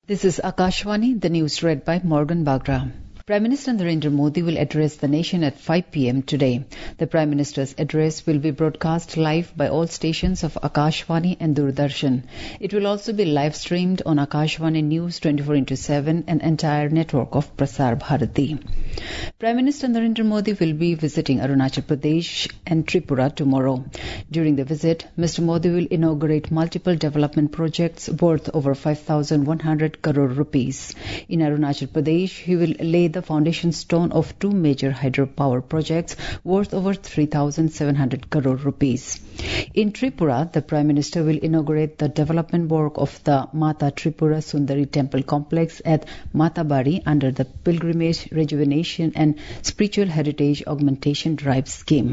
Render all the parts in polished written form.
This is Akashvani, the news read by Morgan Bagra. Prime Minister Narendra Modi will address the nation at 5 p.m. today. The Prime Minister's address will be broadcast live by all stations of Akashvani and Doordarshan. It will also be live streamed on Akashvani News 24/7 and entire network of Prasar Bharati. Prime Minister Narendra Modi will be visiting Arunachal Pradesh and Tripura tomorrow. During the visit, Mr. Modi will inaugurate multiple development projects worth over 5,100 crore rupees. In Arunachal Pradesh, he will lay the foundation stone of two major hydropower projects worth over 3,700 crore rupees. In Tripura, the Prime Minister will inaugurate the development work of the Mata Tripura Sundari Temple Complex at Matabari under the Pilgrimage Rejuvenation and Spiritual Heritage Augmentation Drive scheme.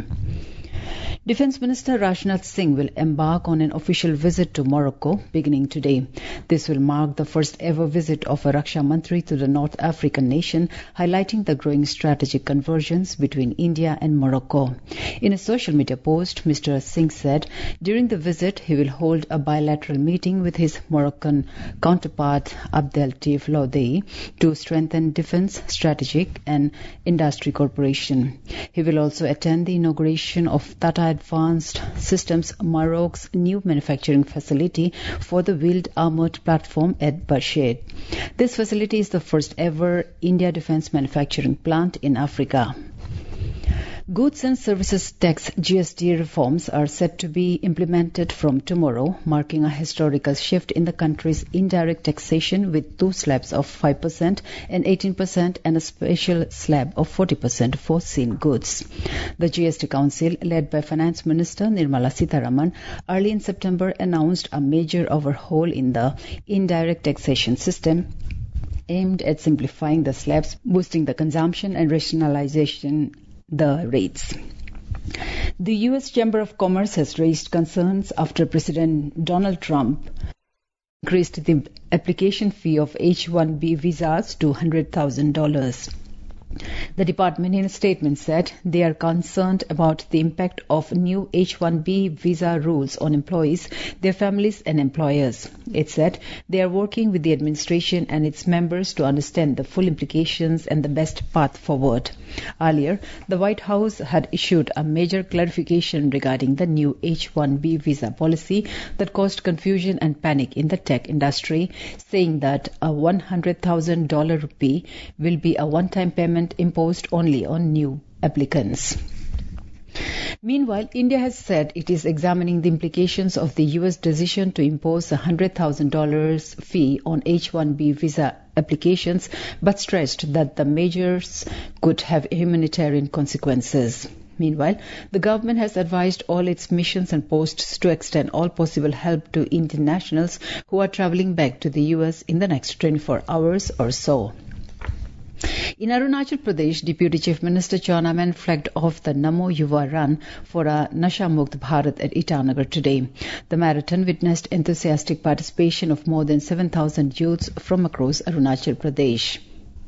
Defence Minister Rajnath Singh will embark on an official visit to Morocco beginning today. This will mark the first ever visit of a Raksha Mantri to the North African nation, highlighting the growing strategic convergence between India and Morocco. In a social media post, Mr. Singh said during the visit he will hold a bilateral meeting with his Moroccan counterpart Abdeltif Laudei to strengthen defence, strategic and industry cooperation. He will also attend the inauguration of Tata Advanced Systems Morocco's new manufacturing facility for the wheeled armoured platform at Barshid. This facility is the first ever India defence manufacturing plant in Africa. Goods and Services Tax GST reforms are set to be implemented from tomorrow, marking a historical shift in the country's indirect taxation with two slabs of 5% and 18% and a special slab of 40% for seen goods. The GST Council, led by Finance Minister Nirmala Sitharaman, early in September announced a major overhaul in the indirect taxation system aimed at simplifying the slabs, boosting the consumption and rationalization the rates. The U.S. Chamber of Commerce has raised concerns after President Donald Trump increased the application fee of H-1B visas to $100,000. The department in a statement said they are concerned about the impact of new H-1B visa rules on employees, their families and employers. It said they are working with the administration and its members to understand the full implications and the best path forward. Earlier, the White House had issued a major clarification regarding the new H-1B visa policy that caused confusion and panic in the tech industry, saying that a $100,000 rupee will be a one-time payment imposed only on new applicants. Meanwhile, India has said it is examining the implications of the U.S. decision to impose a $100,000 fee on H-1B visa applications, but stressed that the measures could have humanitarian consequences. Meanwhile, the government has advised all its missions and posts to extend all possible help to Indian nationals who are travelling back to the U.S. in the next 24 hours or so. In Arunachal Pradesh, Deputy Chief Minister Chawna Menon flagged off the Namo Yuva Run for a Nasha Mukt Bharat at Itanagar today. The marathon witnessed enthusiastic participation of more than 7,000 youths from across Arunachal Pradesh.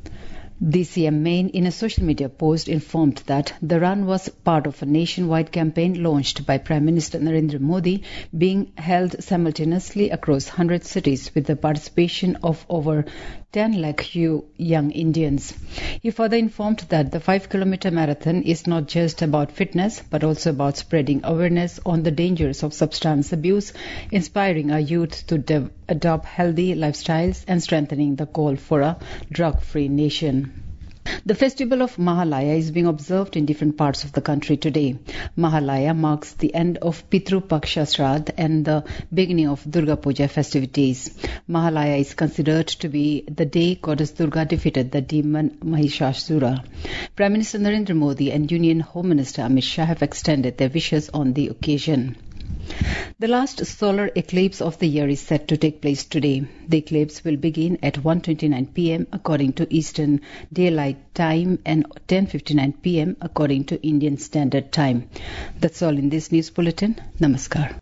DCM Main, in a social media post, informed that the run was part of a nationwide campaign launched by Prime Minister Narendra Modi, being held simultaneously across 100 cities with the participation of over 10 lakh young Indians. He further informed that the 5-kilometer marathon is not just about fitness, but also about spreading awareness on the dangers of substance abuse, inspiring our youth to adopt healthy lifestyles and strengthening the call for a drug-free nation. The festival of Mahalaya is being observed in different parts of the country today. Mahalaya marks the end of Pitru Paksha Shraddh and the beginning of Durga Puja festivities. Mahalaya is considered to be the day Goddess Durga defeated the demon Mahishasura. Prime Minister Narendra Modi and Union Home Minister Amit Shah have extended their wishes on the occasion. The last solar eclipse of the year is set to take place today. The eclipse will begin at 1:29 p.m. according to Eastern Daylight Time and 10:59 p.m. according to Indian Standard Time. That's all in this news bulletin. Namaskar.